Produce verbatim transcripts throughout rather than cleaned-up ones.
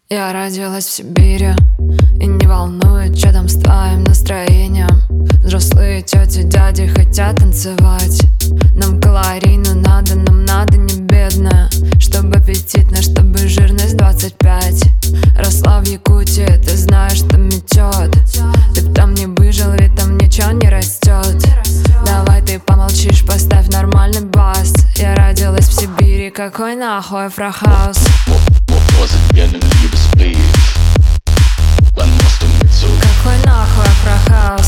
Я родилась в Сибири, и не волнует, что там с твоим настроением. Взрослые тети, дяди хотят танцевать. Нам калорийно надо, нам надо не бедная, чтобы аппетитно, чтобы жирность двадцать пять. Росла в Якутии, ты знаешь, что метет. Ты б там не выжил, ведь там ничего не растет. Давай ты помолчишь, поставь нормальный бас. Я родилась в Сибири, какой нахуй Афрохаус? Какой нахуй Афрохаус?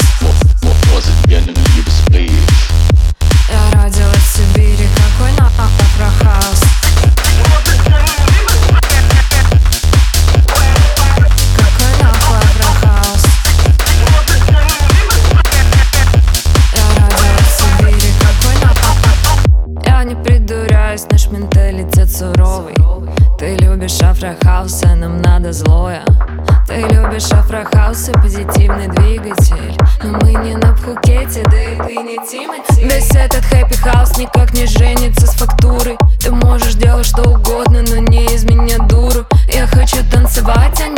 Я родилась в Сибири, какой нахуй Афрохаус? Какой нахуй Афрохаус? Я родилась в Сибири, какой нахуй? Я не придуряюсь, наш менталитет суровый. Ты любишь афрохаус, а нам надо злое. Ты любишь афрохаус и позитивный двигатель, но мы не на Пхукете, да и ты не Тимати. Весь этот хэппи-хаус никак не женится с фактурой. Ты можешь делать что угодно, но не из меня дуру. Я хочу танцевать, а не